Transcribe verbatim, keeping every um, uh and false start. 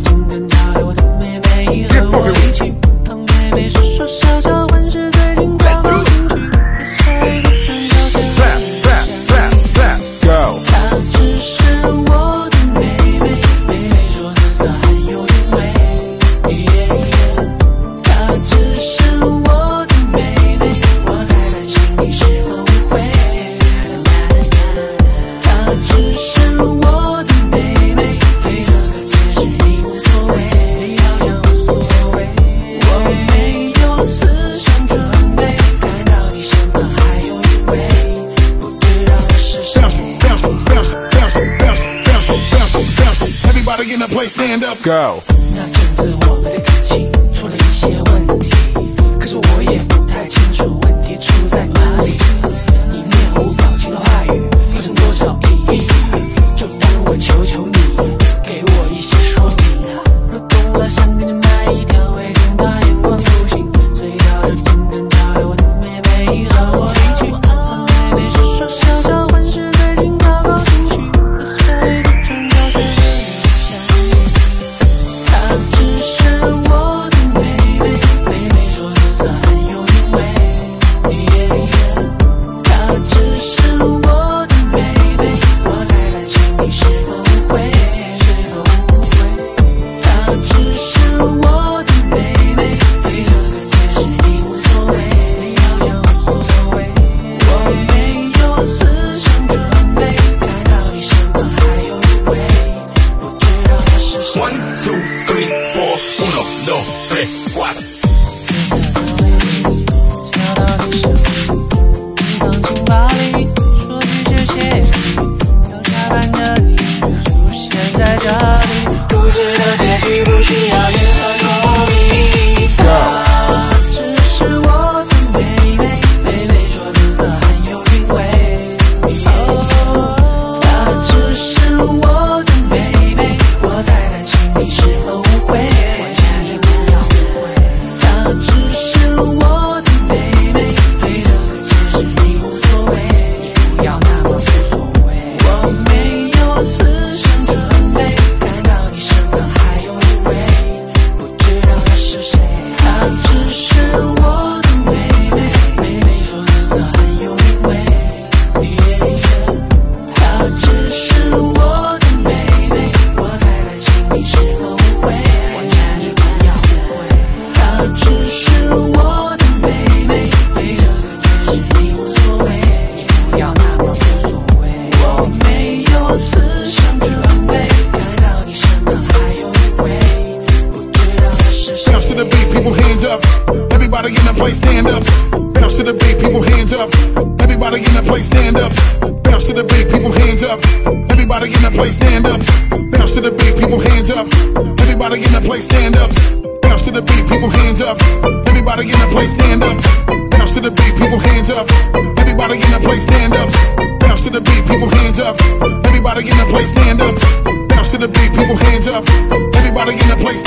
紧跟潮流的妹妹和我一起，当妹妹说说笑笑，混是最近刚好进去，在下一个转角却让你想你。她只是我的妹妹，妹妹说姿色很有韵味。她只是我的妹妹，我在担心你是否误会。她只是我的妹妹，对这个解释你无所谓，你好像无所谓。我没有思想准备，看到你身旁还有一位，不知道他是谁。 Everybody in the place, stand up, go. 那阵子我们的感情出了一些问题，可是我也不太清楚问题出在哪里。你面无表情的话语有着多少意义？就当我求求你，给我一些说明啊！若懂了，想给你买一条围巾，把眼光不行，最好就紧跟潮流的妹妹和我一起。当妹妹说说笑笑，混是最近高高兴趣，在下一个转角却让你想你。她只是我的妹妹，妹妹说姿色很有韵味。她只是我的妹妹，我在担心你是否误会，是否误会。她只是我的妹妹，对这个解释你无所谓，你好像无所谓。我没有思想准备，看到你身旁还有一位，不知道他是谁。 One, two, three, four, uno, dos, tres, cuatro. 悄到你手里，你放进包里，说句谢谢你，要下班的你却出现在这里。故事的结局不需要任何说明。她只是我的妹妹，妹妹说姿色很有韵味。哦，她只是我的妹妹，我在担心你是否误会，我请你不要误会。她只是我的妹妹，对这个解释你无所谓，你不要那么无所谓。我没有思想准备，看到你身旁还有一位，不知道他是谁。她只是我的妹妹，妹妹说姿色很有韵味。她只是我的妹妹，我在担心你是否误会，我请你不要误会。她只是我的妹妹，对这个解释你无所谓，你不要那么无所谓。我没有思想准备，看到你身旁还有一位，不知道他是谁。 Bounce to the beat, people hands up. Everybody in the place, stand up. Bounce to the beat, people hands up. Everybody in the place, stand up. Bounce to the beat, people hands up. Everybody in the place, stand up. Bounce to the beat, people hands up. Everybody in the place, stand up. Bounce to the beat, people hands up. Everybody in the place, stand up. Bounce to the beat, people hands up. Everybody in the place, stand up. Bounce to the beat, people hands up. Everybody in the place, stand up. Bounce to the beat, people hands up. Everybody in the place.